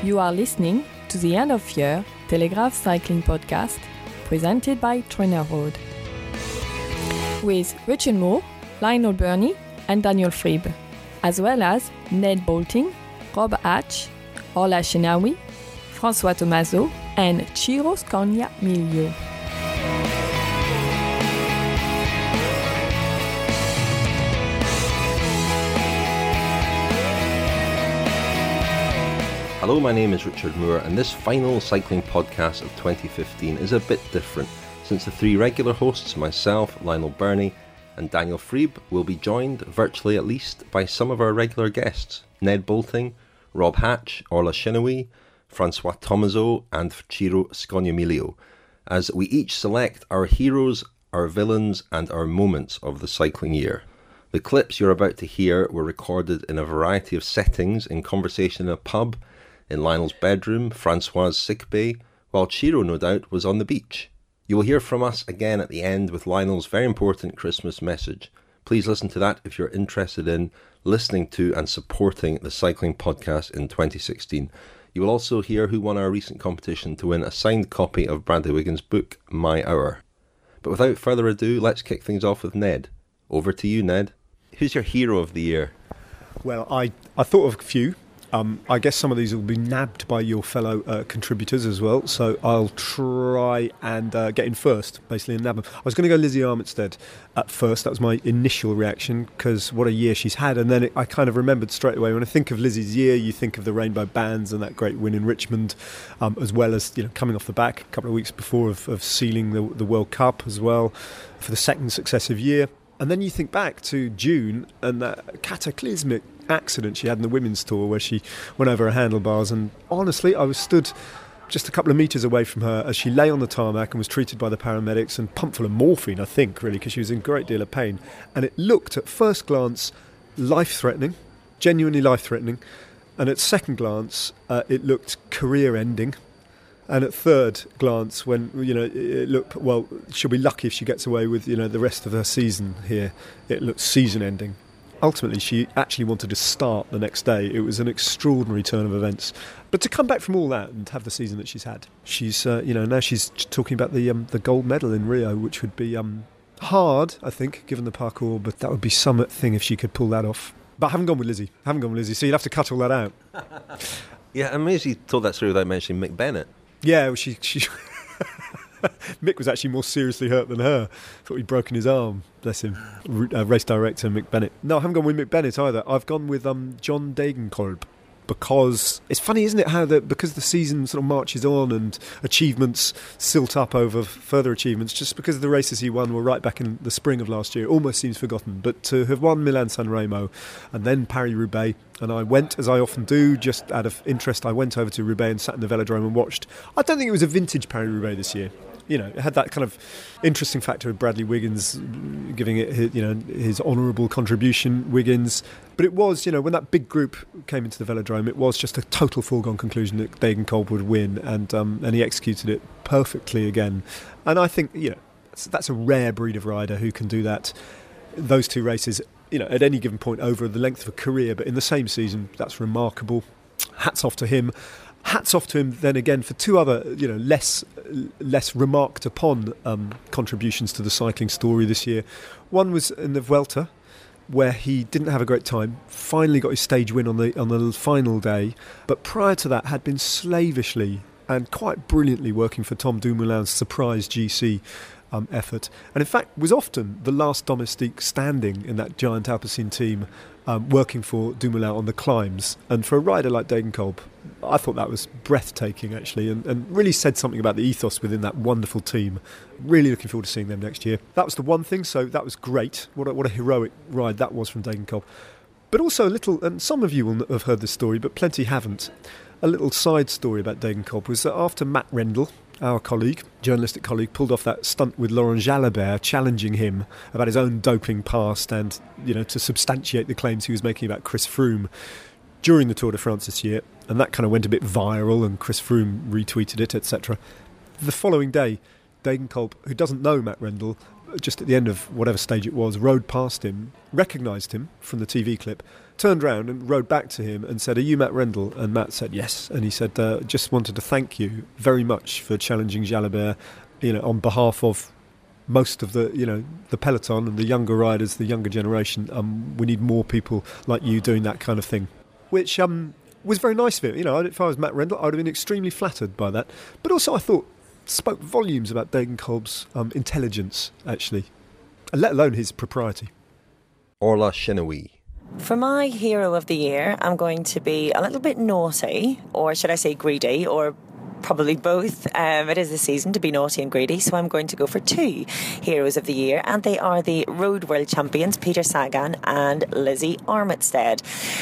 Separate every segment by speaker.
Speaker 1: You are listening to the End of Year Telegraph Cycling Podcast presented by Trainer Road with Richard Moore, Lionel Burney and Daniel Friebe, as well as Ned Boulting, Rob Hatch, Orla Chenaoui, François Thomazeau and Ciro Scogna-Miglio.
Speaker 2: Hello, my name is Richard Moore, and this final cycling podcast of 2015 is a bit different, since the three regular hosts, myself, Lionel Burney and Daniel Friebe, will be joined, virtually at least, by some of our regular guests, Ned Boulting, Rob Hatch, Orla Chenaoui, François Thomazeau and Ciro Scogna-Miglio, as we each select our heroes, our villains and our moments of the cycling year. The clips you're about to hear were recorded in a variety of settings, in conversation in a pub, in Lionel's bedroom, Francois's sick bay, while Ciro, no doubt, was on the beach. You will hear from us again at the end with Lionel's very important Christmas message. Please listen to that if you're interested in listening to and supporting the cycling podcast in 2016. You will also hear who won our recent competition to win a signed copy of Bradley Wiggins' book, My Hour. But without further ado, let's kick things off with Ned. Over to you, Ned. Who's your hero of the year?
Speaker 3: Well, I thought of a few. I guess some of these will be nabbed by your fellow contributors as well, so I'll try and get in first, basically, and nab them. I was going to go Lizzie Armitstead at first. That was my initial reaction, because what a year she's had. And then I kind of remembered straight away, when I think of Lizzie's year, you think of the Rainbow Bands and that great win in Richmond, as well as coming off the back a couple of weeks before of sealing the World Cup as well for the second successive year. And then you think back to June and that cataclysmic accident she had in the women's tour where she went over her handlebars, and honestly I was stood just a couple of metres away from her as she lay on the tarmac and was treated by the paramedics and pumped full of morphine, I think, really, because she was in a great deal of pain. And it looked at first glance life-threatening, genuinely life-threatening, and at second glance it looked career-ending. And at third glance, when it looked, well, she'll be lucky if she gets away with the rest of her season here, it looked season-ending. Ultimately, she actually wanted to start the next day. It was an extraordinary turn of events. But to come back from all that and have the season that she's had, she's now she's talking about the gold medal in Rio, which would be hard, I think, given the parcours, but that would be something if she could pull that off. But I haven't gone with Lizzie, so you'll have to cut all that out.
Speaker 2: Yeah, I'm amazed you told that story without mentioning Mick Bennett.
Speaker 3: Yeah, well, she Mick was actually more seriously hurt than her. Thought he'd broken his arm, bless him. Race director Mick Bennett. No, I haven't gone with Mick Bennett either. I've gone with John Degenkolb, because it's funny, isn't it, how because the season sort of marches on and achievements silt up over further achievements, just because the races he won were right back in the spring of last year, it almost seems forgotten. But to have won Milan-San Remo and then Paris-Roubaix, and I went, as I often do, just out of interest, I went over to Roubaix and sat in the velodrome and watched. I don't think it was a vintage Paris-Roubaix this year. It had that kind of interesting factor of Bradley Wiggins giving it his honourable contribution, Wiggins. But it was, when that big group came into the velodrome, it was just a total foregone conclusion that Degenkolb would win, and he executed it perfectly again. And I think, that's a rare breed of rider who can do that. Those two races, at any given point over the length of a career, but in the same season, that's remarkable. Hats off to him. Hats off to him then again for two other, less remarked upon contributions to the cycling story this year. One was in the Vuelta, where he didn't have a great time, finally got his stage win on the final day, but prior to that had been slavishly and quite brilliantly working for Tom Dumoulin's surprise GC effort, and in fact was often the last domestique standing in that giant Alpecin team, working for Dumoulin on the climbs. And for a rider like Degenkolb, I thought that was breathtaking, actually, and really said something about the ethos within that wonderful team. Really looking forward to seeing them next year. That was the one thing, so that was great. What a heroic ride that was from Degenkolb. But also a little, and some of you will have heard this story, but plenty haven't, a little side story about Degenkolb was that after Matt Rendell, our colleague, journalistic colleague, pulled off that stunt with Laurent Jalabert, challenging him about his own doping past and, to substantiate the claims he was making about Chris Froome during the Tour de France this year. And that kind of went a bit viral, and Chris Froome retweeted it, etc. The following day, Degenkolb, who doesn't know Matt Rendell, just at the end of whatever stage it was, rode past him, recognised him from the TV clip, turned round and rode back to him and said, "Are you Matt Rendell?" And Matt said yes. And he said, "Just wanted to thank you very much for challenging Jalabert, on behalf of most of the peloton and the younger riders, the younger generation. We need more people like you doing that kind of thing," which was very nice of him. If I was Matt Rendell, I would have been extremely flattered by that. But also, I thought spoke volumes about Degenkolb's intelligence, actually, and let alone his propriety.
Speaker 2: Orla Chenoweth.
Speaker 4: For my hero of the year, I'm going to be a little bit naughty, or should I say greedy, or probably both. It is the season to be naughty and greedy, so I'm going to go for 2 heroes of the year, and they are the Road World Champions, Peter Sagan and Lizzie Armitstead.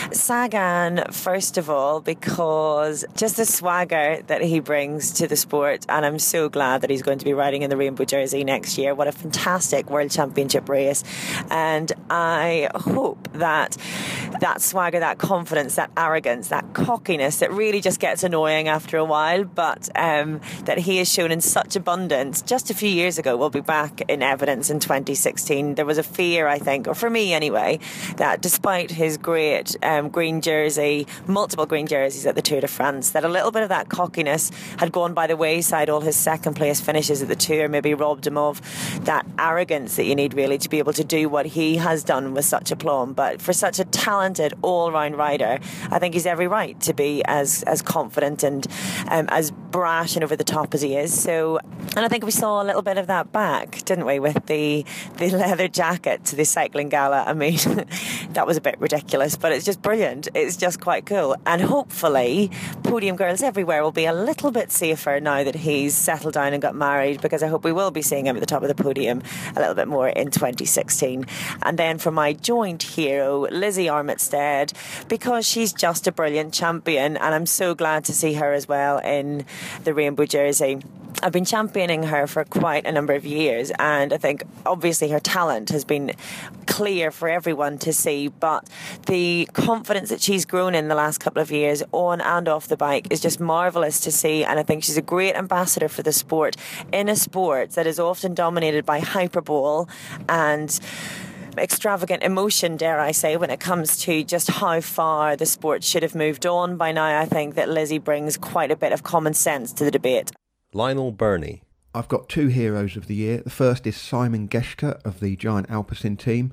Speaker 4: Sagan, first of all, because just the swagger that he brings to the sport, and I'm so glad that he's going to be riding in the rainbow jersey next year. What a fantastic World Championship race, and I hope that swagger, that confidence, that arrogance, that cockiness that really just gets annoying after a while, but that he has shown in such abundance just a few years ago will be back in evidence in 2016. There was a fear, I think, or for me anyway, that despite his great green jersey, multiple green jerseys at the Tour de France, that a little bit of that cockiness had gone by the wayside. All his second place finishes at the Tour maybe robbed him of that arrogance that you need really to be able to do what he has done with such aplomb. But for such a talented all-round rider, I think he's every right to be as confident and as brash and over the top as he is. So, and I think we saw a little bit of that back, didn't we, with the leather jacket to the cycling gala. I mean, that was a bit ridiculous, but it's just brilliant. It's just quite cool. And hopefully podium girls everywhere will be a little bit safer now that he's settled down and got married, because I hope we will be seeing him at the top of the podium a little bit more in 2016. And then for my joint hero, Lizzie Armitstead, because she's just a brilliant champion, and I'm so glad to see her as well in the rainbow jersey. I've been championing her for quite a number of years, and I think obviously her talent has been clear for everyone to see, but the confidence that she's grown in the last couple of years on and off the bike is just marvellous to see, and I think she's a great ambassador for the sport, in a sport that is often dominated by hyperbole and extravagant emotion, dare I say, when it comes to just how far the sport should have moved on by now. I think that Lizzie brings quite a bit of common sense to the debate.
Speaker 2: Lionel Burney.
Speaker 5: I've got 2 heroes of the year. The first is Simon Geschke of the Giant Alpecin team,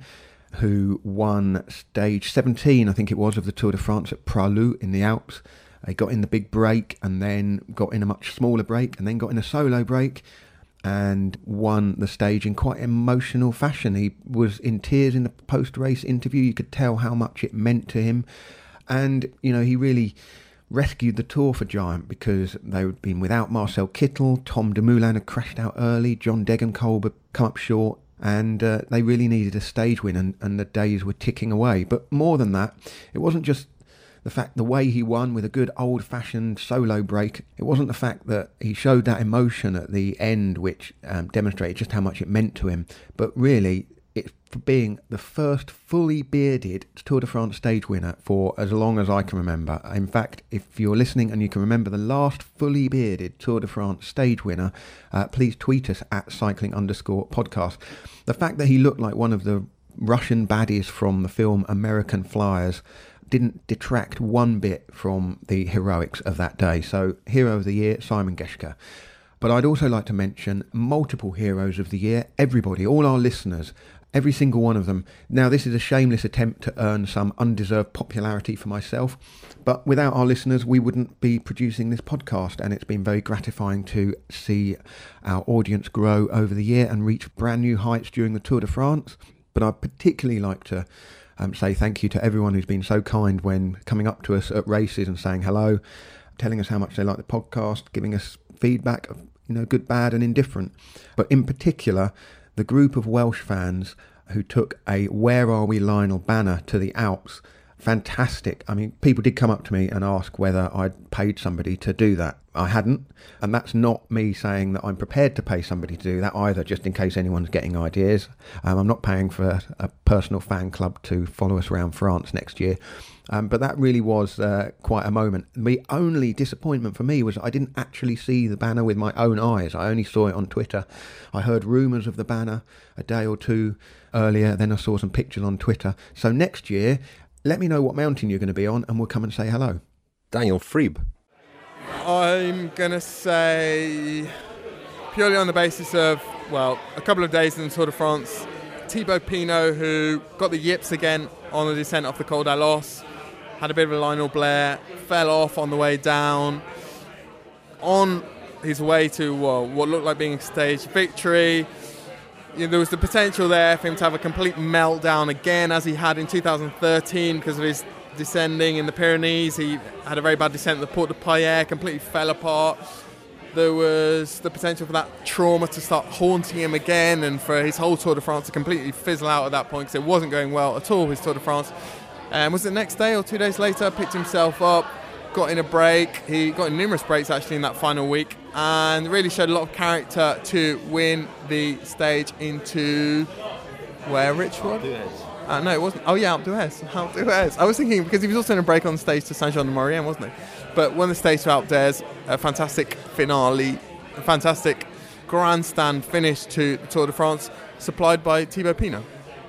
Speaker 5: who won stage 17, I think it was, of the Tour de France at Pralou in the Alps. He got in the big break and then got in a much smaller break and then got in a solo break and won the stage in quite emotional fashion. He was in tears in the post-race interview. You could tell how much it meant to him. And, he really rescued the Tour for Giant, because they had been without Marcel Kittel, Tom Dumoulin had crashed out early, John Degenkolb had come up short, and they really needed a stage win, and the days were ticking away. But more than that, it wasn't just the way he won with a good old-fashioned solo break. It wasn't the fact that he showed that emotion at the end, which demonstrated just how much it meant to him, but really it's for being the first fully bearded Tour de France stage winner for as long as I can remember. In fact, if you're listening and you can remember the last fully bearded Tour de France stage winner, please tweet us at cycling_podcast. The fact that he looked like one of the Russian baddies from the film American Flyers didn't detract one bit from the heroics of that day. So, hero of the year, Simon Geschke. But I'd also like to mention multiple heroes of the year, everybody, all our listeners, every single one of them. Now, this is a shameless attempt to earn some undeserved popularity for myself, but without our listeners, we wouldn't be producing this podcast, and it's been very gratifying to see our audience grow over the year and reach brand new heights during the Tour de France. But I'd particularly like to say thank you to everyone who's been so kind when coming up to us at races and saying hello, telling us how much they like the podcast, giving us feedback, good, bad and indifferent. But in particular, the group of Welsh fans who took a "Where Are We Lionel" banner to the Alps fantastic. I mean, people did come up to me and ask whether I'd paid somebody to do that. I hadn't, and that's not me saying that I'm prepared to pay somebody to do that either, just in case anyone's getting ideas. I'm not paying for a personal fan club to follow us around France next year. But that really was quite a moment. The only disappointment for me was I didn't actually see the banner with my own eyes. I only saw it on Twitter. I heard rumours of the banner a day or two earlier, then I saw some pictures on Twitter. So next year, let me know what mountain you're going to be on and we'll come and say hello.
Speaker 2: Daniel Friebe.
Speaker 6: I'm going to say, purely on the basis of, well, a couple of days in the Tour de France, Thibaut Pinot, who got the yips again on the descent off the Col d'Alos, had a bit of a Lionel Blair, fell off on the way down, on his way to what looked like being a staged victory. You know, there was the potential there for him to have a complete meltdown again, as he had in 2013 because of his descending in the Pyrenees. He had a very bad descent at the Porte de Paillere, completely fell apart. There was the potential for that trauma to start haunting him again and for his whole Tour de France to completely fizzle out at that point because it wasn't going well at all, his Tour de France. Was it the next day or 2 days later, picked himself up, got in a break. He got in numerous breaks actually in that final week and really showed a lot of character to win the stage into where, Richard? No, it wasn't. Oh, yeah, Alpe d'Huez. I was thinking, because he was also in a break on stage to Saint-Jean-de-Maurienne, wasn't he? But won the stage to Alpe d'Huez, a fantastic finale, a fantastic grandstand finish to the Tour de France, supplied by Thibaut Pinot.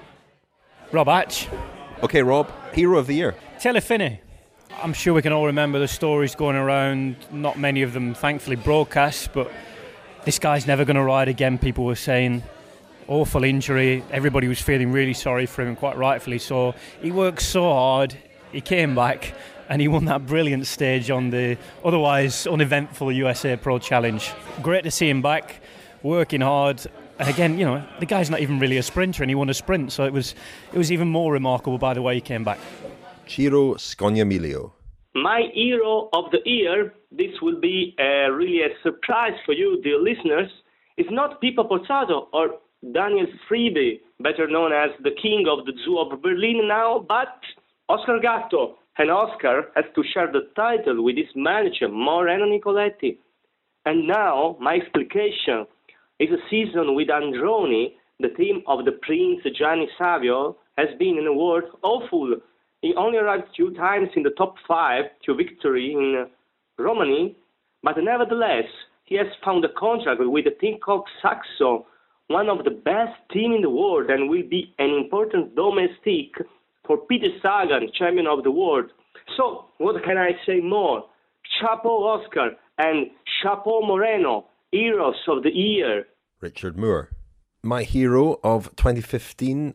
Speaker 7: Rob Hatch.
Speaker 2: Okay, Rob, hero of the year.
Speaker 7: Taylor Phinney. I'm sure we can all remember the stories going around, not many of them thankfully broadcast, but this guy's never going to ride again, people were saying. Awful injury, everybody was feeling really sorry for him, and quite rightfully so. He worked so hard, he came back and he won that brilliant stage on the otherwise uneventful USA Pro Challenge. Great to see him back, working hard. And again, you know, the guy's not even really a sprinter and he won a sprint, so it was even more remarkable by the way he came back.
Speaker 2: Ciro Scognamiglio.
Speaker 8: My hero of the year, this will be really a surprise for you, dear listeners, is not Pippo Pozzato or Daniel Friebe, better known as the king of the Zoo of Berlin now, but Oscar Gatto. And Oscar has to share the title with his manager, Moreno Nicoletti. And now, my explication is a season with Androni, the team of the Prince Gianni Savio, has been, in a word, awful. He only arrived 2 times in the top 5 to victory in Romani, but nevertheless, he has found a contract with the team called Saxo, one of the best team in the world, and will be an important domestic for Peter Sagan, champion of the world. So, what can I say more? Chapeau Oscar and Chapeau Moreno, heroes of the year.
Speaker 2: Richard Moore. My hero of 2015,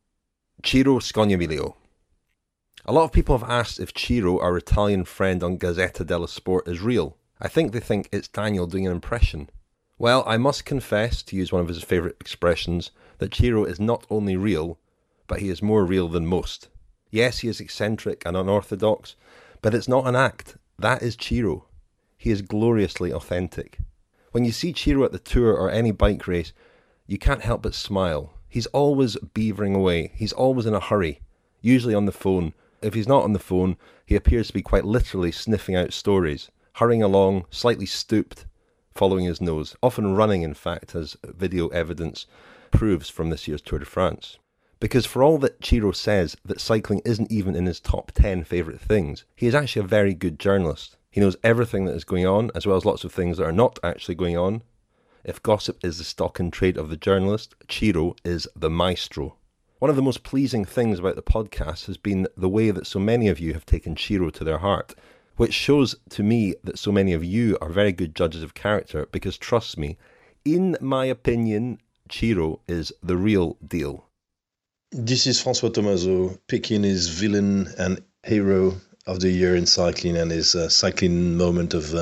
Speaker 2: Ciro Scognamiglio. A lot of people have asked if Ciro, our Italian friend on Gazzetta dello Sport, is real. I think they think it's Daniel doing an impression. Well, I must confess, to use one of his favourite expressions, that Ciro is not only real, but he is more real than most. Yes, he is eccentric and unorthodox, but it's not an act. That is Ciro. He is gloriously authentic. When you see Ciro at the Tour or any bike race, you can't help but smile. He's always beavering away. He's always in a hurry, usually on the phone. If he's not on the phone, he appears to be quite literally sniffing out stories, hurrying along, slightly stooped, following his nose, often running, in fact, as video evidence proves from this year's Tour de France. Because for all that Ciro says that cycling isn't even in his top 10 favourite things, he is actually a very good journalist. He knows everything that is going on, as well as lots of things that are not actually going on. If gossip is the stock and trade of the journalist, Ciro is the maestro. One of the most pleasing things about the podcast has been the way that so many of you have taken Ciro to their heart, which shows to me that so many of you are very good judges of character, because trust me, in my opinion, Ciro is the real deal.
Speaker 9: This is François Thomazeau picking his villain and hero of the year in cycling and his cycling moment of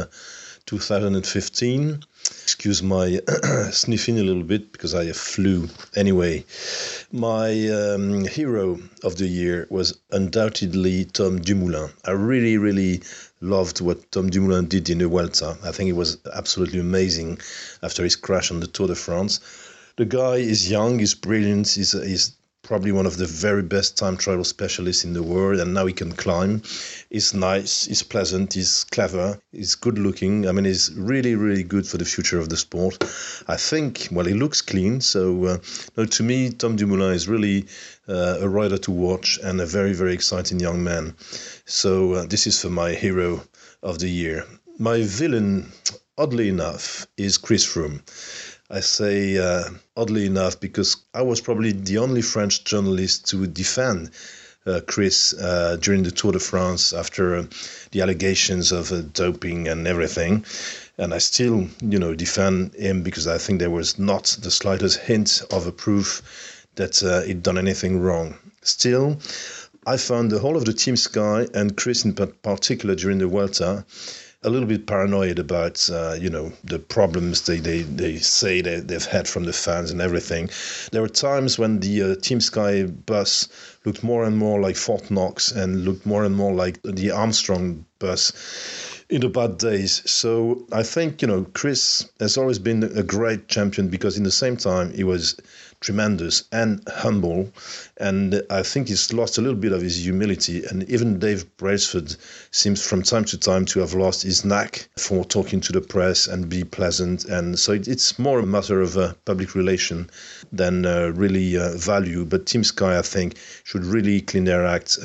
Speaker 9: 2015. Excuse my sniffing a little bit because I have flu. Anyway, my hero of the year was undoubtedly Tom Dumoulin. I really loved what Tom Dumoulin did in the Vuelta. I think it was absolutely amazing after his crash on the Tour de France. The guy is young, he's brilliant, he's probably one of the very best time trial specialists in the world, and now he can climb. He's nice, he's pleasant, he's clever, he's good looking. I mean, he's really, really good for the future of the sport. I think, well, he looks clean. So no, to me, Tom Dumoulin is really a rider to watch and a very, very exciting young man. So this is for my hero of the year. My villain, oddly enough, is Chris Froome. I say oddly enough because I was probably the only French journalist to defend Chris during the Tour de France after the allegations of doping and everything. And I still, defend him because I think there was not the slightest hint of a proof that he'd done anything wrong. Still, I found the whole of the Team Sky and Chris in particular during the Vuelta a little bit paranoid about, the problems they say they've had from the fans and everything. There were times when the Team Sky bus looked more and more like Fort Knox and looked more and more like the Armstrong bus in the bad days. So I think, Chris has always been a great champion because in the same time he was tremendous and humble, and I think he's lost a little bit of his humility, and even Dave Brailsford seems from time to time to have lost his knack for talking to the press and be pleasant, and so it's more a matter of public relation than really value. But Team Sky, I think, should really clean their act,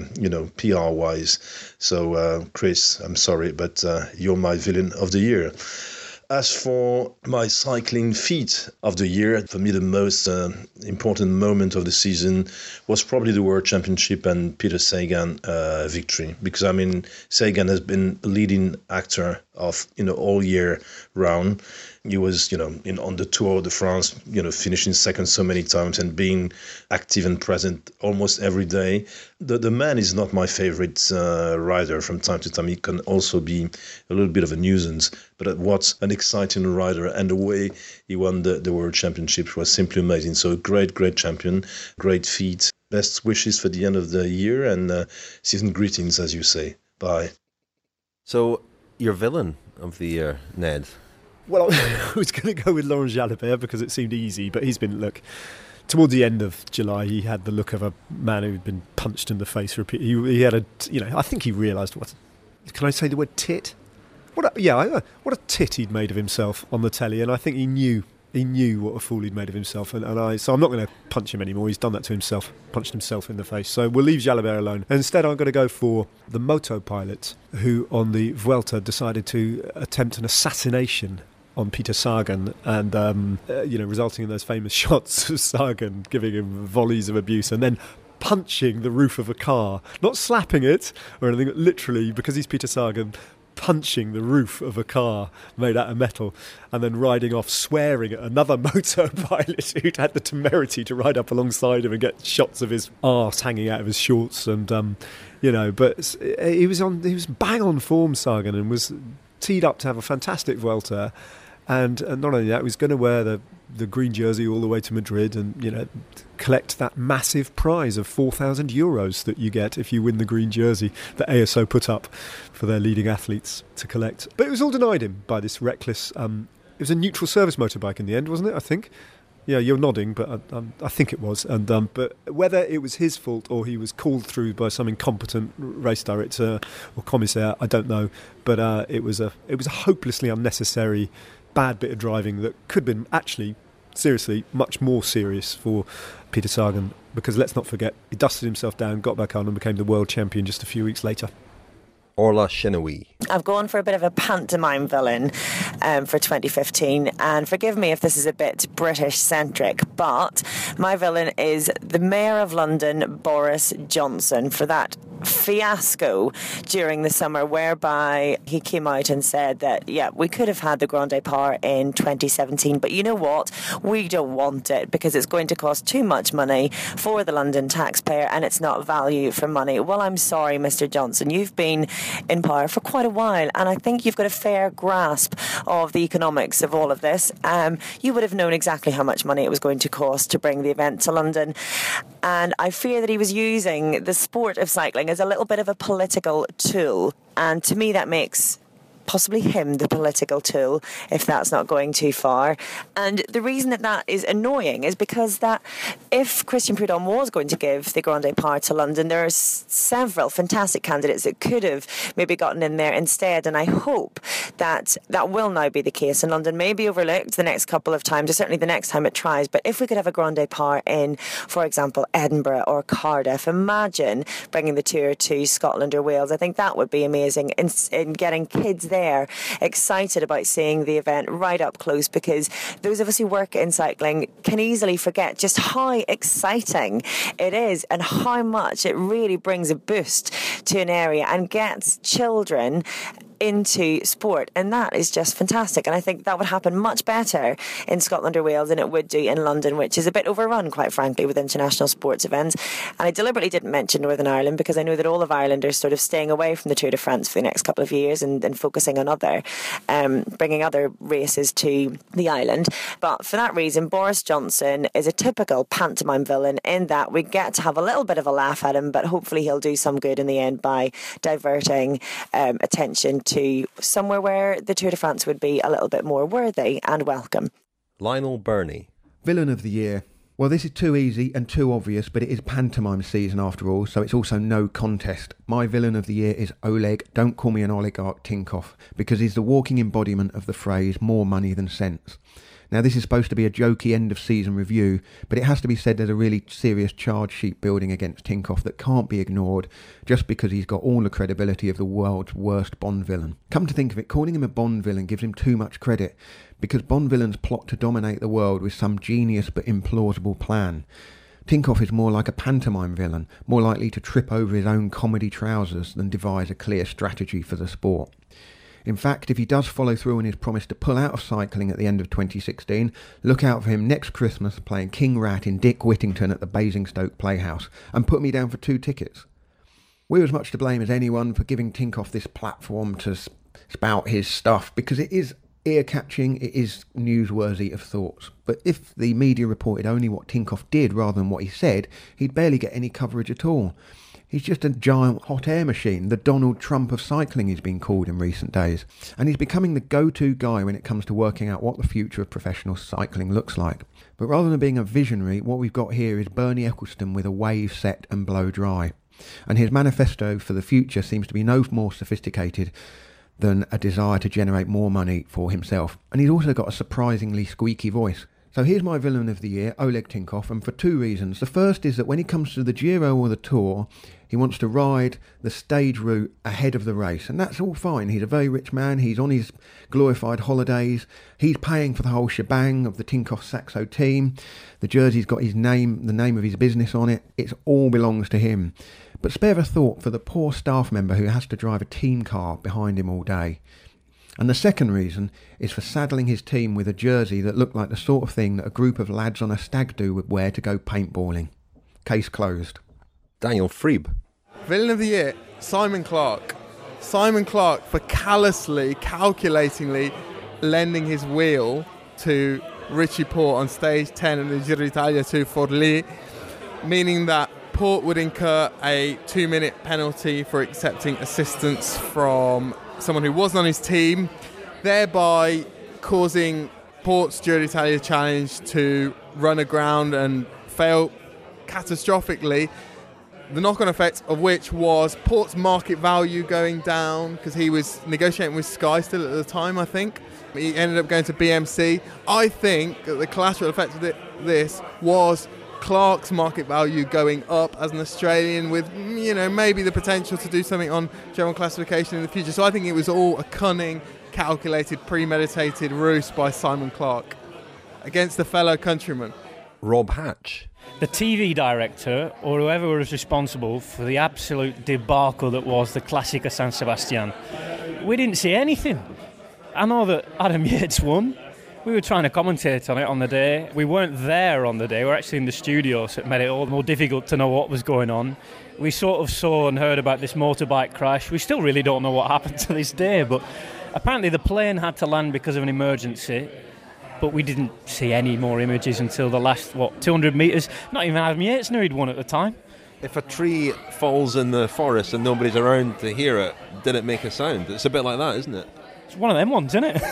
Speaker 9: PR wise. So Chris, I'm sorry, but you're my villain of the year. As for my cycling feat of the year, for me the most important moment of the season was probably the World Championship and Peter Sagan victory. Because, Sagan has been a leading actor of, all year round. He was, on the Tour de France, finishing second so many times and being active and present almost every day. The man is not my favorite rider. From time to time, he can also be a little bit of a nuisance. But what an exciting rider, and the way he won the World Championship was simply amazing. So a great, great champion, great feat. Best wishes for the end of the year and season greetings, as you say. Bye.
Speaker 2: So, your villain of the year, Ned?
Speaker 3: Well, I was going to go with Laurent Jalabert because it seemed easy, but he's been, towards the end of July, he had the look of a man who'd been punched in the face repeatedly. He had I think he realised can I say the word tit? What a tit he'd made of himself on the telly, and I think he knew what a fool he'd made of himself, so I'm not going to punch him anymore. He's done that to himself, punched himself in the face. So we'll leave Jalabert alone. And instead, I'm going to go for the moto pilot who, on the Vuelta, decided to attempt an assassination on Peter Sagan, and resulting in those famous shots of Sagan giving him volleys of abuse, and then punching the roof of a car, not slapping it or anything, but literally, because he's Peter Sagan, punching the roof of a car made out of metal, and then riding off swearing at another motor pilot who'd had the temerity to ride up alongside him and get shots of his arse hanging out of his shorts. And but he was bang on form, Sagan, and was teed up to have a fantastic Vuelta, and not only that, he was going to wear the green jersey all the way to Madrid and collect that massive prize of €4,000 that you get if you win the green jersey that ASO put up for their leading athletes to collect. But it was all denied him by this reckless it was a neutral service motorbike in the end, wasn't it? I think. Yeah, you're nodding, but I think it was. And but whether it was his fault or he was called through by some incompetent race director or commissaire, I don't know. But it was a hopelessly unnecessary bad bit of driving that could have been actually seriously much more serious for Peter Sagan, because let's not forget, he dusted himself down, got back on and became the world champion just a few weeks later.
Speaker 2: Orla Chenouille.
Speaker 4: I've gone for a bit of a pantomime villain for 2015, and forgive me if this is a bit British-centric, but my villain is the Mayor of London, Boris Johnson, for that fiasco during the summer whereby he came out and said that, we could have had the Grand Départ in 2017, but you know what? We don't want it because it's going to cost too much money for the London taxpayer and it's not value for money. Well, I'm sorry, Mr. Johnson. You've been in power for quite a while, and I think you've got a fair grasp of the economics of all of this. You would have known exactly how much money it was going to cost to bring the event to London, and I fear that he was using the sport of cycling as a little bit of a political tool, and to me that makes possibly him the political tool if that's not going too far. And the reason that is annoying is because that if Christian Prudhomme was going to give the Grand Départ to London, there are several fantastic candidates that could have maybe gotten in there instead, and I hope that will now be the case, and London may be overlooked the next couple of times, or certainly the next time it tries. But if we could have a Grand Départ in, for example, Edinburgh or Cardiff, imagine bringing the tour to Scotland or Wales. I think that would be amazing in getting kids there excited about seeing the event right up close, because those of us who work in cycling can easily forget just how exciting it is and how much it really brings a boost to an area and gets children into sport, and that is just fantastic. And I think that would happen much better in Scotland or Wales than it would do in London, which is a bit overrun, quite frankly, with international sports events. And I deliberately didn't mention Northern Ireland because I know that all of Ireland are sort of staying away from the Tour de France for the next couple of years and focusing on bringing other races to the island. But for that reason, Boris Johnson is a typical pantomime villain in that we get to have a little bit of a laugh at him, but hopefully he'll do some good in the end by diverting attention to somewhere where the Tour de France would be a little bit more worthy and welcome.
Speaker 2: Lionel Burney.
Speaker 5: Villain of the year. Well, this is too easy and too obvious, but it is pantomime season after all, so it's also no contest. My villain of the year is Oleg, don't call me an oligarch, Tinkoff, because he's the walking embodiment of the phrase more money than sense. Now, this is supposed to be a jokey end-of-season review, but it has to be said there's a really serious charge sheet building against Tinkoff that can't be ignored just because he's got all the credibility of the world's worst Bond villain. Come to think of it, calling him a Bond villain gives him too much credit, because Bond villains plot to dominate the world with some genius but implausible plan. Tinkoff is more like a pantomime villain, more likely to trip over his own comedy trousers than devise a clear strategy for the sport. In fact, if he does follow through on his promise to pull out of cycling at the end of 2016, look out for him next Christmas playing King Rat in Dick Whittington at the Basingstoke Playhouse, and put me down for 2 tickets. We're as much to blame as anyone for giving Tinkoff this platform to spout his stuff, because it is ear-catching, it is newsworthy of thoughts. But if the media reported only what Tinkoff did rather than what he said, he'd barely get any coverage at all. He's just a giant hot air machine, the Donald Trump of cycling he's been called in recent days. And he's becoming the go-to guy when it comes to working out what the future of professional cycling looks like. But rather than being a visionary, what we've got here is Bernie Ecclestone with a wave set and blow dry. And his manifesto for the future seems to be no more sophisticated than a desire to generate more money for himself. And he's also got a surprisingly squeaky voice. So here's my villain of the year, Oleg Tinkoff, and for 2 reasons. The first is that when he comes to the Giro or the Tour, he wants to ride the stage route ahead of the race, and that's all fine. He's a very rich man, he's on his glorified holidays, he's paying for the whole shebang of the Tinkoff Saxo team, the jersey's got his name, the name of his business on it, it all belongs to him. But spare a thought for the poor staff member who has to drive a team car behind him all day. And the second reason is for saddling his team with a jersey that looked like the sort of thing that a group of lads on a stag do would wear to go paintballing. Case closed.
Speaker 2: Daniel Friebe.
Speaker 6: Villain of the year, Simon Clark. Simon Clark for callously, calculatingly lending his wheel to Richie Porte on stage 10 of the Giro d'Italia to Forlì, meaning that Porte would incur a 2-minute penalty for accepting assistance from someone who wasn't on his team, thereby causing Porte's Giro d'Italia challenge to run aground and fail catastrophically. The knock-on effect of which was Porte's market value going down because he was negotiating with Sky still at the time, I think. He ended up going to BMC. I think that the collateral effect of this was Clark's market value going up as an Australian with, maybe the potential to do something on general classification in the future. So I think it was all a cunning, calculated, premeditated ruse by Simon Clark against a fellow countryman.
Speaker 2: Rob Hatch.
Speaker 7: The TV director, or whoever was responsible for the absolute debacle that was the Classica San Sebastian, we didn't see anything. I know that Adam Yates won. We were trying to commentate on it on the day. We weren't there on the day. We were actually in the studio, so it made it all more difficult to know what was going on. We sort of saw and heard about this motorbike crash. We still really don't know what happened to this day, but apparently the plane had to land because of an emergency, but we didn't see any more images until the last, 200 metres. Not even Adam Yates knew he'd won at the time.
Speaker 2: If a tree falls in the forest and nobody's around to hear it, did it make a sound? It's a bit like that, isn't it?
Speaker 7: one of them ones, isn't it?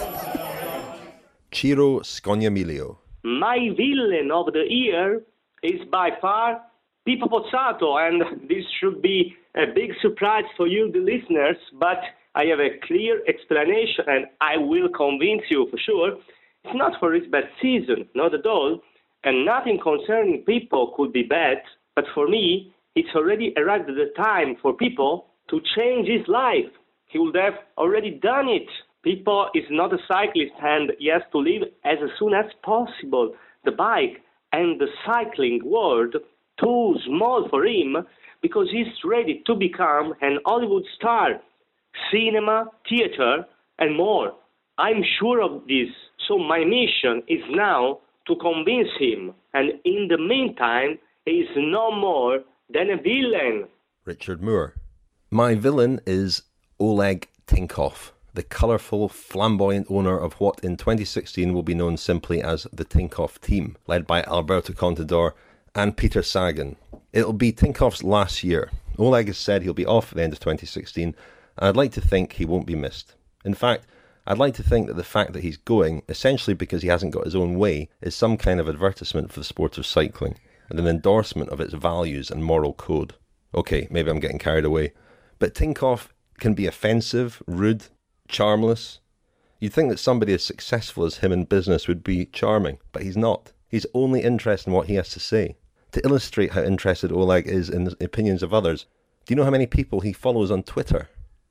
Speaker 2: Ciro Scognamiglio.
Speaker 8: My villain of the year is by far Pippo Pozzato, and this should be a big surprise for you, the listeners, but I have a clear explanation, and I will convince you for sure. It's not for his bad season, not at all, and nothing concerning Pippo could be bad, but for me, it's already arrived at the time for Pippo to change his life. He would have already done it. Pippo is not a cyclist, and he has to leave as soon as possible. The bike and the cycling world too small for him because he's ready to become an Hollywood star, cinema, theater, and more. I'm sure of this, so my mission is now to convince him, and in the meantime, he's no more than a villain.
Speaker 2: Richard Moore. My villain is Oleg Tinkoff, the colourful, flamboyant owner of what in 2016 will be known simply as the Tinkoff team, led by Alberto Contador and Peter Sagan. It'll be Tinkoff's last year. Oleg has said he'll be off at the end of 2016, and I'd like to think he won't be missed. In fact, I'd like to think that the fact that he's going, essentially because he hasn't got his own way, is some kind of advertisement for the sport of cycling, and an endorsement of its values and moral code. Okay, maybe I'm getting carried away, but Tinkoff can be offensive, rude, charmless. You'd think that somebody as successful as him in business would be charming, but he's not. He's only interested in what he has to say. To illustrate how interested Oleg is in the opinions of others, do you know how many people he follows on Twitter?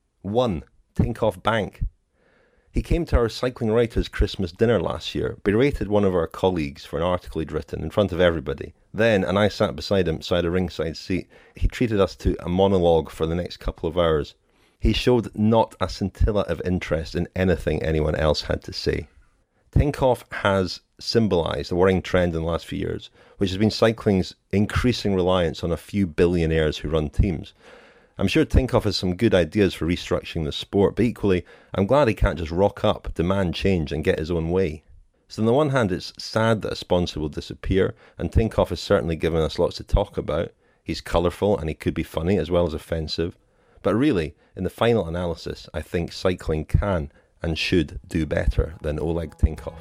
Speaker 2: 1. Tinkoff Bank. He came to our Cycling Writers' Christmas dinner last year, berated one of our colleagues for an article he'd written in front of everybody. Then, and I sat beside him, beside a ringside seat, he treated us to a monologue for the next couple of hours. He showed not a scintilla of interest in anything anyone else had to say. Tinkoff has symbolised a worrying trend in the last few years, which has been cycling's increasing reliance on a few billionaires who run teams. I'm sure Tinkoff has some good ideas for restructuring the sport, but equally, I'm glad he can't just rock up, demand change and get his own way. So on the one hand, it's sad that a sponsor will disappear, and Tinkoff has certainly given us lots to talk about. He's colourful and he could be funny as well as offensive. But really, in the final analysis, I think cycling can and should do better than Oleg Tinkoff.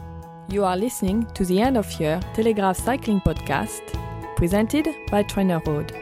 Speaker 1: You are listening to the End of Year Telegraph Cycling Podcast, presented by TrainerRoad.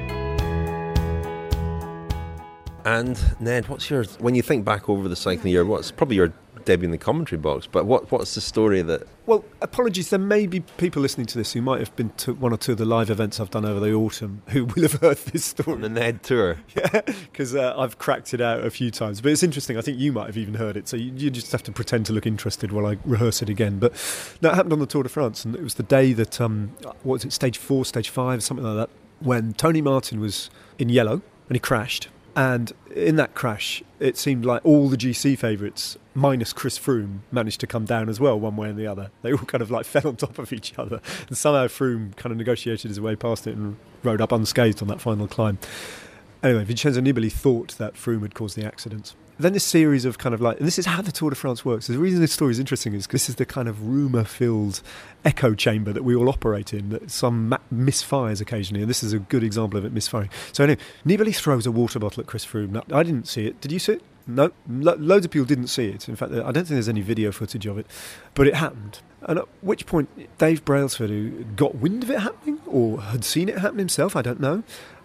Speaker 2: And Ned, when you think back over the cycling year, what's probably your debut in the commentary box, but what's the story that...
Speaker 3: Well, apologies, there may be people listening to this who might have been to one or two of the live events I've done over the autumn who will have heard this story.
Speaker 2: On the Ned Tour.
Speaker 3: Yeah, because I've cracked it out a few times. But it's interesting, I think you might have even heard it, so you just have to pretend to look interested while I rehearse it again. But no, it happened on the Tour de France, and it was the day that, what was it, stage 4, stage 5, something like that, when Tony Martin was in yellow, and he crashed. And in that crash, it seemed like all the GC favourites, minus Chris Froome, managed to come down as well, one way and the other. They all kind of like fell on top of each other. And somehow Froome kind of negotiated his way past it and rode up unscathed on that final climb. Anyway, Vincenzo Nibali thought that Froome had caused the accident. Then this series of kind of like, and this is how the Tour de France works. The reason this story is interesting is because this is the kind of rumour-filled echo chamber that we all operate in, that some misfires occasionally, and this is a good example of it misfiring. So anyway, Nibali throws a water bottle at Chris Froome. Now, I didn't see it. Did you see it? No. Loads of people didn't see it. In fact, I don't think there's any video footage of it. But it happened. And at which point, Dave Brailsford, who got wind of it happening, or had seen it happen himself, I don't know,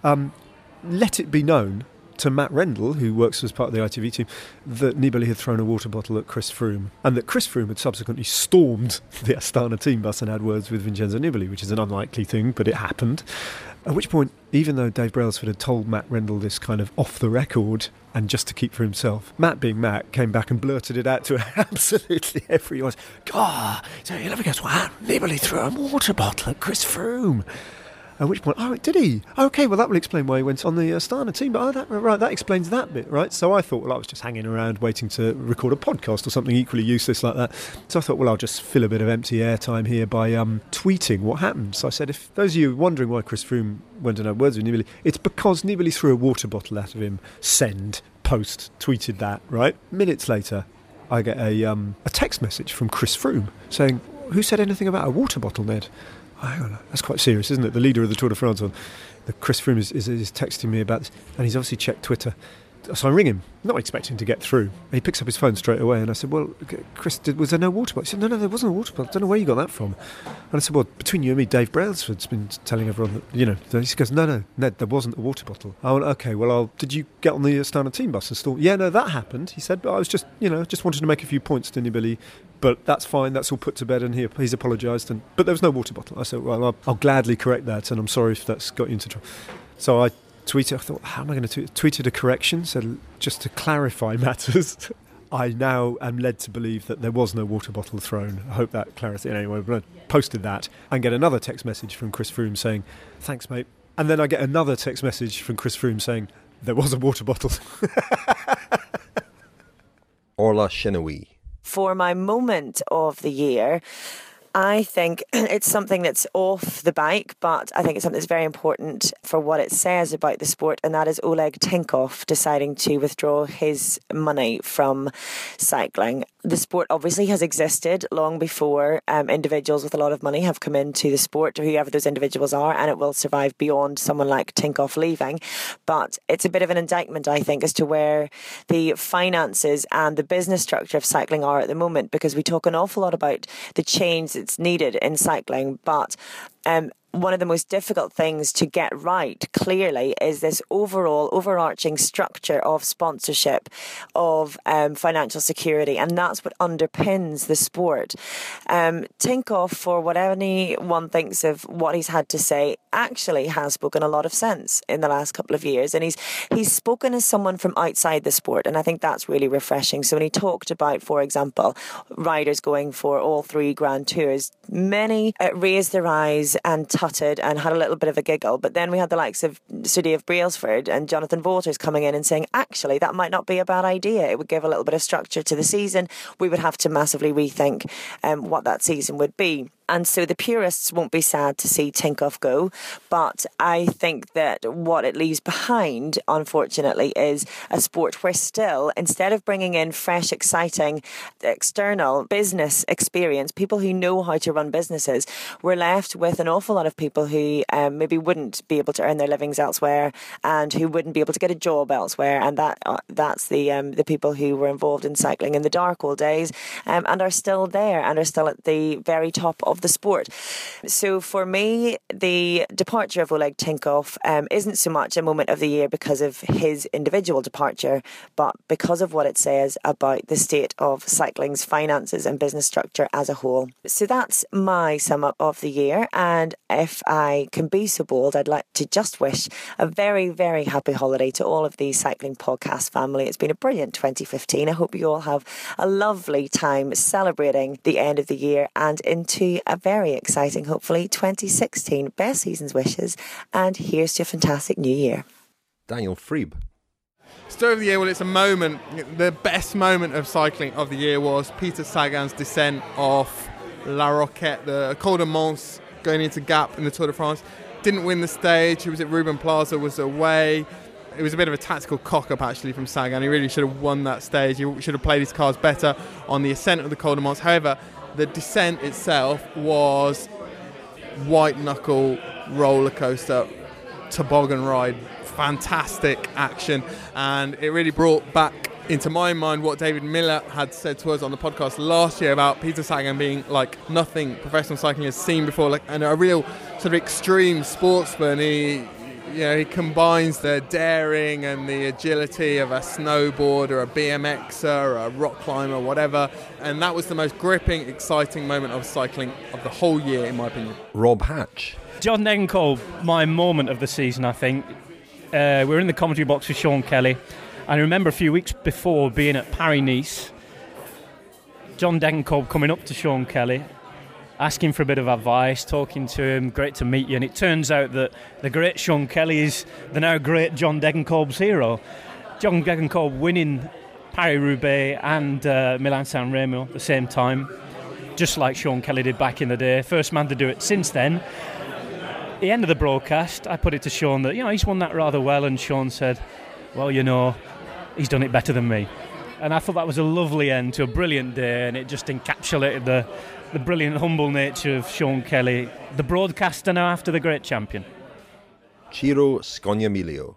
Speaker 3: let it be known to Matt Rendell, who works as part of the ITV team, that Nibali had thrown a water bottle at Chris Froome, and that Chris Froome had subsequently stormed the Astana team bus and had words with Vincenzo Nibali, which is an unlikely thing, but it happened. At which point, even though Dave Brailsford had told Matt Rendell this kind of off the record and just to keep for himself, Matt, being Matt, came back and blurted it out to absolutely everyone. God, so you'll never guess what happened. Nibali threw a water bottle at Chris Froome. At which point, did he? Okay, well, that will explain why he went on the Astana team. But that explains that bit, right? So I thought, well, I was just hanging around waiting to record a podcast or something equally useless like that. So I thought, well, I'll just fill a bit of empty airtime here by tweeting what happened. So I said, if those of you wondering why Chris Froome went and had words with Nibali, it's because Nibali threw a water bottle at him. Send, post, tweeted that, right? Minutes later, I get a text message from Chris Froome saying, who said anything about a water bottle, Ned? Hang on, that's quite serious, isn't it? The leader of the Tour de France, Chris Froome is texting me about this, and he's obviously checked Twitter So I ring him, not expecting to get through. He picks up his phone straight away, and I said, well, Chris, was there no water bottle? He said, no, there wasn't a water bottle. I don't know where you got that from. And I said, well, between you and me, Dave Brailsford's been telling everyone that, he goes, no, Ned, there wasn't a water bottle. I went, okay, well, did you get on the Astana team bus and store? Yeah, no, that happened, he said, but I was just wanted to make a few points, didn't you, Billy? But that's fine, that's all put to bed, and he's apologised. But there was no water bottle. I said, well, I'll gladly correct that, and I'm sorry if that's got you into trouble. So I tweeted, I thought, how am I going to tweeted a correction, said, just to clarify matters, I now am led to believe that there was no water bottle thrown. I hope that clarifies. Anyway, but I posted that and get another text message from Chris Froome saying, thanks, mate. And then I get another text message from Chris Froome saying, there was a water bottle.
Speaker 2: Orla Chennaoui.
Speaker 4: For my moment of the year, I think it's something that's off the bike, but I think it's something that's very important for what it says about the sport, and that is Oleg Tinkoff deciding to withdraw his money from cycling. The sport obviously has existed long before individuals with a lot of money have come into the sport, whoever those individuals are, and it will survive beyond someone like Tinkoff leaving. But it's a bit of an indictment, I think, as to where the finances and the business structure of cycling are at the moment, because we talk an awful lot about the change that's needed in cycling, but one of the most difficult things to get right, clearly, is this overarching structure of sponsorship, of financial security, and that's what underpins the sport. Tinkoff, for what anyone thinks of what he's had to say, actually has spoken a lot of sense in the last couple of years, and he's spoken as someone from outside the sport, and I think that's really refreshing. So when he talked about, for example, riders going for all 3 Grand Tours, many raised their eyes and tutted and had a little bit of a giggle, but then we had the likes of Dave Brailsford and Jonathan Vaughters coming in and saying, actually, that might not be a bad idea. It would give a little bit of structure to the season. We would have to massively rethink what that season would be. And so the purists won't be sad to see Tinkoff go, but I think that what it leaves behind, unfortunately, is a sport where still, instead of bringing in fresh, exciting, external business experience, people who know how to run businesses, we're left with an awful lot of people who maybe wouldn't be able to earn their livings elsewhere and who wouldn't be able to get a job elsewhere. And that's the people who were involved in cycling in the dark old days and are still there and are still at the very top of the sport. So for me, the departure of Oleg Tinkoff isn't so much a moment of the year because of his individual departure, but because of what it says about the state of cycling's finances and business structure as a whole. So that's my sum up of the year, and if I can be so bold, I'd like to just wish a very, very happy holiday to all of the Cycling Podcast family. It's been a brilliant 2015. I hope you all have a lovely time celebrating the end of the year and into a very exciting, hopefully, 2016. Best season's wishes, and here's to a fantastic new year.
Speaker 2: Daniel Friebe.
Speaker 6: Story of the year, well, it's a moment. The best moment of cycling of the year was Peter Sagan's descent off La Roquette, the Col de Mons, going into Gap in the Tour de France. Didn't win the stage. He was at Ruben Plaza, was away. It was a bit of a tactical cock-up, actually, from Sagan. He really should have won that stage. He should have played his cards better on the ascent of the Col de Mons. However, the descent itself was white-knuckle roller coaster, toboggan ride, fantastic action, and it really brought back into my mind what David Miller had said to us on the podcast last year about Peter Sagan being like nothing professional cycling has seen before, and a real sort of extreme sportsman. He combines the daring and the agility of a snowboarder, a BMXer, a rock climber, whatever, and that was the most gripping, exciting moment of cycling of the whole year, in my opinion.
Speaker 2: Rob Hatch.
Speaker 7: John Degenkolb, my moment of the season, I think. We were in the commentary box with Sean Kelly. I remember a few weeks before being at Paris-Nice, John Degenkolb coming up to Sean Kelly, asking for a bit of advice, talking to him, great to meet you. And it turns out that the great Sean Kelly is the now great John Degenkolb's hero. John Degenkolb winning Paris-Roubaix and Milan-San Remo at the same time, just like Sean Kelly did back in the day. First man to do it since then. At the end of the broadcast, I put it to Sean that, he's won that rather well, and Sean said, well, he's done it better than me. And I thought that was a lovely end to a brilliant day, and it just encapsulated the brilliant, humble nature of Sean Kelly, the broadcaster now after the great champion.
Speaker 2: Ciro Scognamiglio.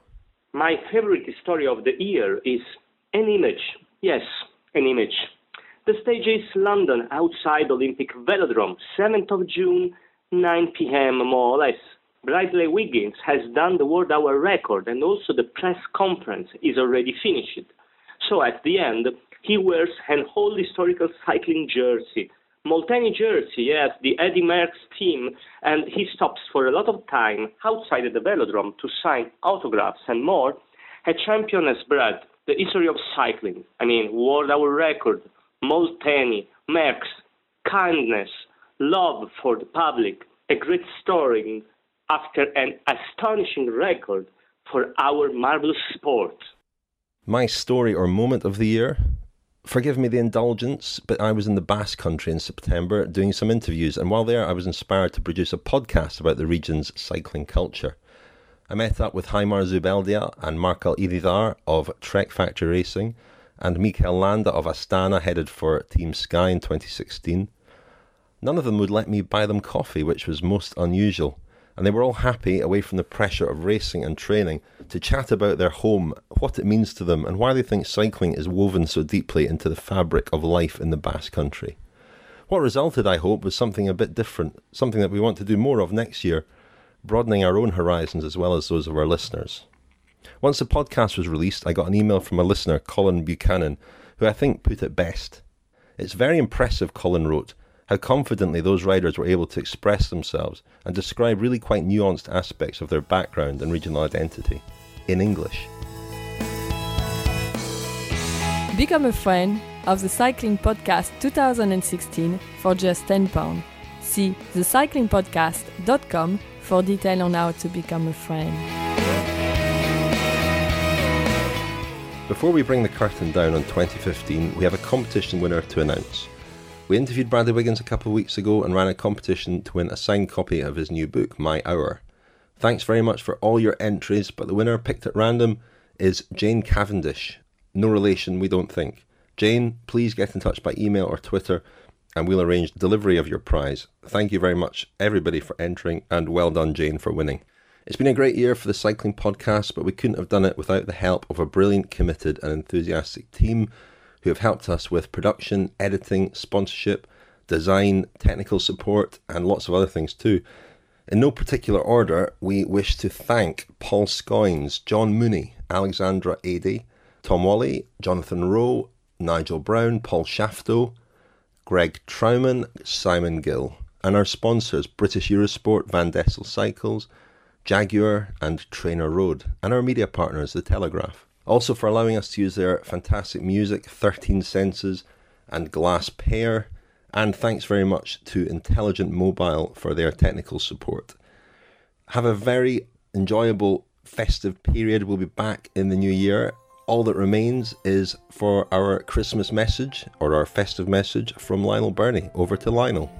Speaker 8: My favorite story of the year is an image. Yes, an image. The stage is London, outside Olympic Velodrome, 7th of June, 9 p.m. more or less. Bradley Wiggins has done the world hour record, and also the press conference is already finished. So at the end, he wears an whole historical cycling jersey, Molteni jersey, yes, the Eddy Merckx team, and he stops for a lot of time outside the velodrome to sign autographs and more. A champion has Brad, the history of cycling. I mean, world hour record, Molteni, Merckx, kindness, love for the public, a great story after an astonishing record for our marvelous sport.
Speaker 2: My story or moment of the year? Forgive me the indulgence, but I was in the Basque Country in September doing some interviews, and while there I was inspired to produce a podcast about the region's cycling culture. I met up with Haimar Zubeldia and Markel Iridar of Trek Factory Racing, and Mikel Landa of Astana, headed for Team Sky in 2016. None of them would let me buy them coffee, which was most unusual, and they were all happy, away from the pressure of racing and training, to chat about their home, what it means to them, and why they think cycling is woven so deeply into the fabric of life in the Basque Country. What resulted, I hope, was something a bit different, something that we want to do more of next year, broadening our own horizons as well as those of our listeners. Once the podcast was released, I got an email from a listener, Colin Buchanan, who I think put it best. It's very impressive, Colin wrote, how confidently those riders were able to express themselves and describe really quite nuanced aspects of their background and regional identity in English.
Speaker 1: Become a friend of the Cycling Podcast 2016 for just £10. See thecyclingpodcast.com for detail on how to become a friend.
Speaker 2: Before we bring the curtain down on 2015, we have a competition winner to announce. We interviewed Bradley Wiggins a couple of weeks ago and ran a competition to win a signed copy of his new book, My Hour. Thanks very much for all your entries, but the winner picked at random is Jane Cavendish. No relation, we don't think. Jane, please get in touch by email or Twitter and we'll arrange delivery of your prize. Thank you very much, everybody, for entering, and well done, Jane, for winning. It's been a great year for the Cycling Podcast, but we couldn't have done it without the help of a brilliant, committed and enthusiastic team who have helped us with production, editing, sponsorship, design, technical support, and lots of other things too. In no particular order, we wish to thank Paul Scoynes, John Mooney, Alexandra Adey, Tom Wally, Jonathan Rowe, Nigel Brown, Paul Shafto, Greg Trauman, Simon Gill, and our sponsors, British Eurosport, Van Dessel Cycles, Jaguar and Trainer Road, and our media partners, The Telegraph. Also for allowing us to use their fantastic music, 13 Senses and Glass Pear, and thanks very much to Intelligent Mobile for their technical support. Have a very enjoyable festive period. We'll be back in the new year. All that remains is for our Christmas message, or our festive message, from Lionel Birnie. Over to Lionel.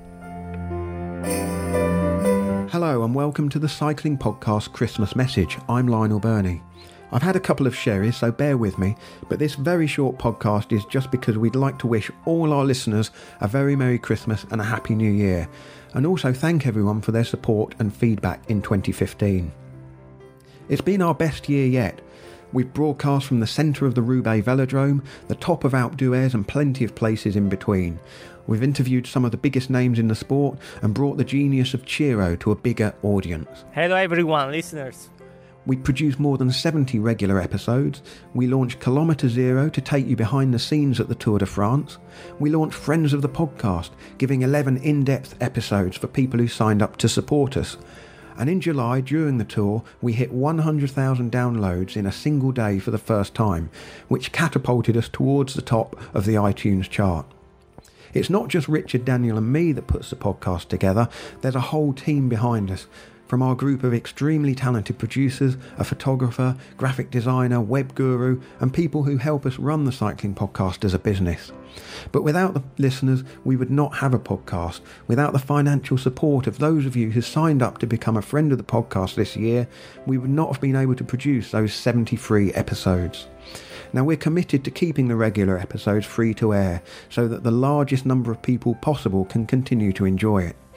Speaker 5: Hello and welcome to the Cycling Podcast Christmas message. I'm Lionel Birnie. I've had a couple of sherries, so bear with me, but this very short podcast is just because we'd like to wish all our listeners a very Merry Christmas and a Happy New Year, and also thank everyone for their support and feedback in 2015. It's been our best year yet. We've broadcast from the centre of the Roubaix Velodrome, the top of Alpe d'Huez and plenty of places in between. We've interviewed some of the biggest names in the sport and brought the genius of Ciro to a bigger audience.
Speaker 10: Hello everyone, listeners.
Speaker 5: We produced more than 70 regular episodes. We launched Kilometre Zero to take you behind the scenes at the Tour de France. We launched Friends of the Podcast, giving 11 in-depth episodes for people who signed up to support us. And in July, during the tour, we hit 100,000 downloads in a single day for the first time, which catapulted us towards the top of the iTunes chart. It's not just Richard, Daniel and me that puts the podcast together. There's a whole team behind us. From our group of extremely talented producers, a photographer, graphic designer, web guru, and people who help us run the Cycling Podcast as a business. But without the listeners, we would not have a podcast. Without the financial support of those of you who signed up to become a friend of the podcast this year, we would not have been able to produce those 73 episodes. Now, we're committed to keeping the regular episodes free to air so that the largest number of people possible can continue to enjoy it.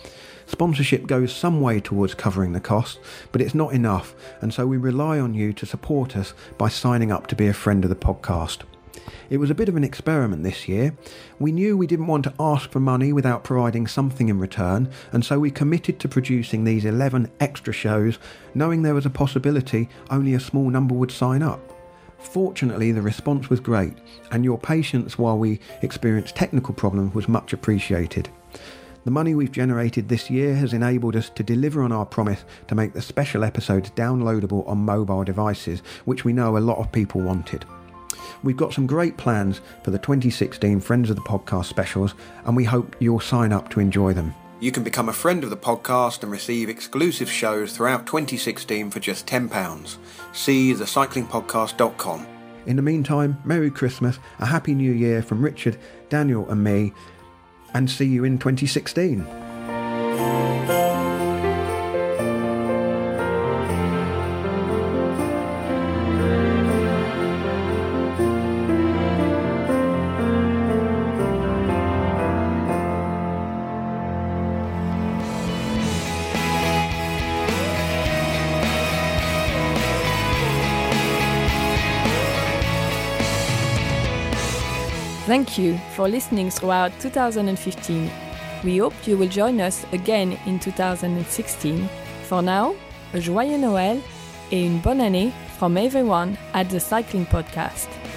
Speaker 5: Sponsorship goes some way towards covering the costs, but it's not enough, and so we rely on you to support us by signing up to be a friend of the podcast. It was a bit of an experiment this year. We knew we didn't want to ask for money without providing something in return, and so we committed to producing these 11 extra shows, knowing there was a possibility only a small number would sign up. Fortunately, the response was great, and your patience while we experienced technical problems was much appreciated. The money we've generated this year has enabled us to deliver on our promise to make the special episodes downloadable on mobile devices, which we know a lot of people wanted. We've got some great plans for the 2016 Friends of the Podcast specials, and we hope you'll sign up to enjoy them. You can become a friend of the podcast and receive exclusive shows throughout 2016 for just £10. See thecyclingpodcast.com. In the meantime, Merry Christmas, a Happy New Year from Richard, Daniel and me, and see you in 2016.
Speaker 1: Thank you for listening throughout 2015. We hope you will join us again in 2016. For now, a joyeux Noël et une bonne année from everyone at the Cycling Podcast.